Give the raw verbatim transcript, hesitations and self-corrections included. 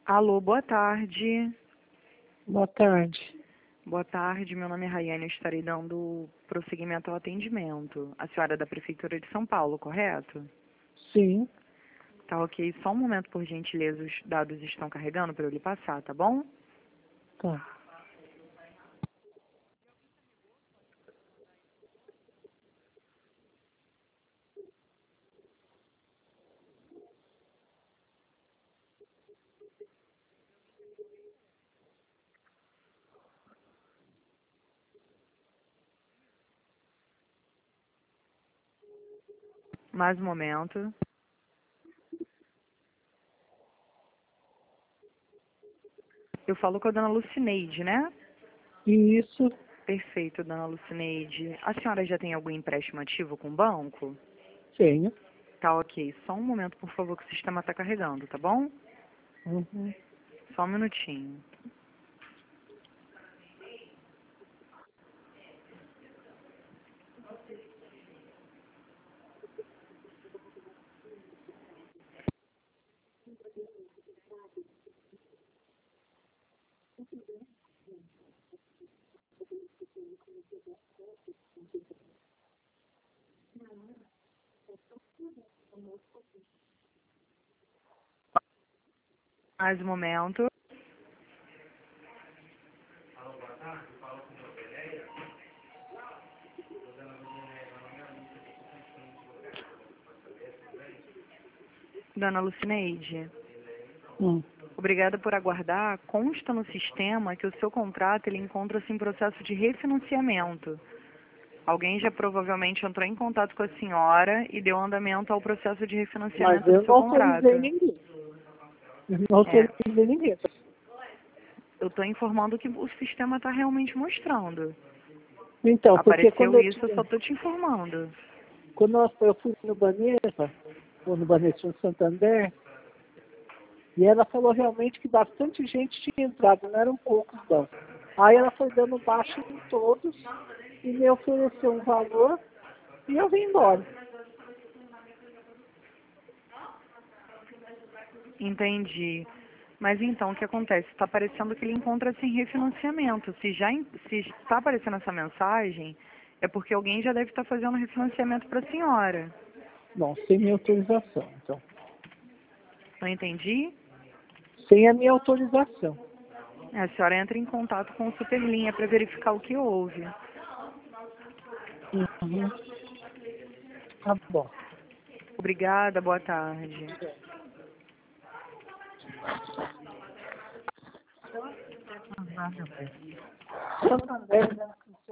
Alô, boa tarde. Boa tarde. Boa tarde, meu nome é Rayane, eu estarei dando prosseguimento ao atendimento. A senhora é da Prefeitura de São Paulo, correto? Sim. Tá ok, só um momento, por gentileza, os dados estão carregando para eu lhe passar, tá bom? Tá. Mais um momento. Eu falo com a dona Lucineide, né? Isso. Perfeito, dona Lucineide. A senhora já tem algum empréstimo ativo com o banco? Tenho. Tá ok, só um momento, por favor, que o sistema está carregando, tá bom? Uhum. Só um minutinho. Mais um momento. Dona Lucineide, Hum. obrigada por aguardar. Consta no sistema que o seu contrato ele encontra-se em processo de refinanciamento. Alguém já provavelmente entrou em contato com a senhora e deu andamento ao processo de Mas refinanciamento do eu seu não autorizei contrato. ninguém. Eu não É, autorizei ninguém. eu estou informando que o sistema está realmente mostrando. Então, porque quando Apareceu eu, isso, eu só tinha- estou te informando. quando eu eu fui no Banesa, ou no Banesa de Santander, e ela falou realmente que bastante gente tinha entrado, não eram poucos não. Aí ela foi dando baixa em todos e me ofereceu um valor e eu vim embora. Entendi. Mas então, o que acontece? Está parecendo que ele encontra-se em refinanciamento. Se já em- se está aparecendo essa mensagem, é porque alguém já deve estar fazendo refinanciamento para a senhora. Não, sem minha autorização, então. Não entendi? Sem a minha autorização. A senhora entra em contato com o Superlinha para verificar o que houve. Uhum. Tá bom. Obrigada, boa tarde. Santander, né?